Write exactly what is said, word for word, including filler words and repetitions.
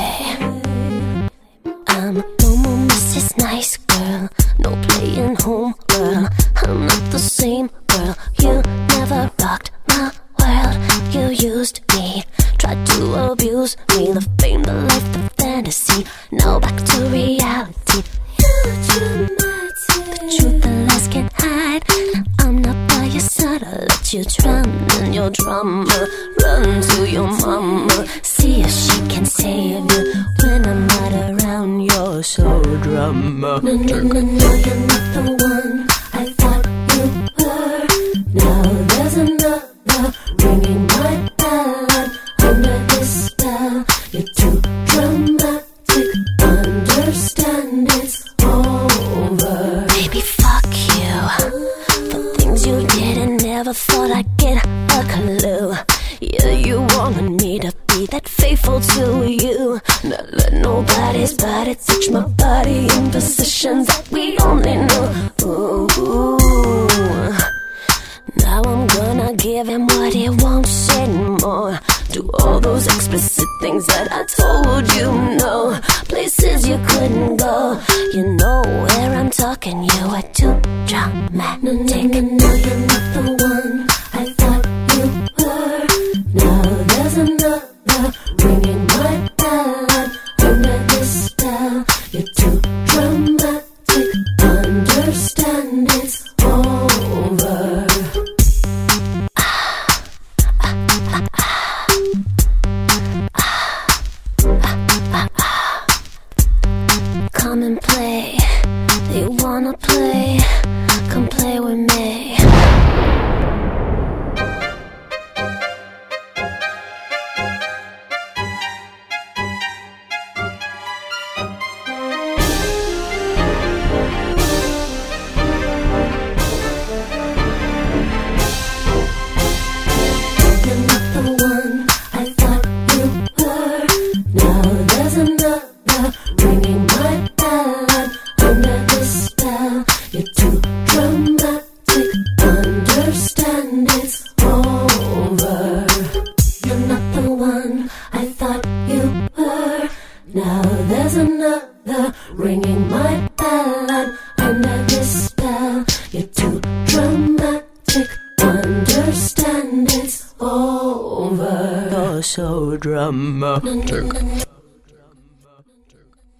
play. I'm no more Missus Nice Girl, no playing home girl. I'm not the same girl. You never rocked my world. You used me, tried to abuse me. The fame, the life, the fantasy. Now back to reality. You're dramatic. The truth, the lies can't hide. I'm not by your side. I'll let you drown in your drama. Run to your mama. See if she can save you. When I'm not around, you're so drama. No, no, no, no, you're not the one I thought you were. Now there's another ringing my bell. Under this spell, you're too dramatic. Understand it's over. Baby, fuck you for things you did and never thought I'd get a clue. Yeah, you wanted me to be that faithful to you. Not let nobody's body touch my body in positions that we only knew. Ooh. Now I'm gonna give him what he wants and more. Do all those explicit things that I told you no. Places you couldn't go. You know where I'm talking. You are too dramatic. No, no, no, no, you're not the one I thought you were. Now there's another ringing my bell. Under this spell, you're too dramatic. Understand it's over. Come and play. You wanna play? Come play with me. You're not the one I thought you were. Now there's another ringing my bell. Under this spell, you're too dramatic. Understand it's over. You're not the one I thought you were. Now there's another ringing my bell. Under this spell, you're too dramatic. Understand it's over. You're so dramatic.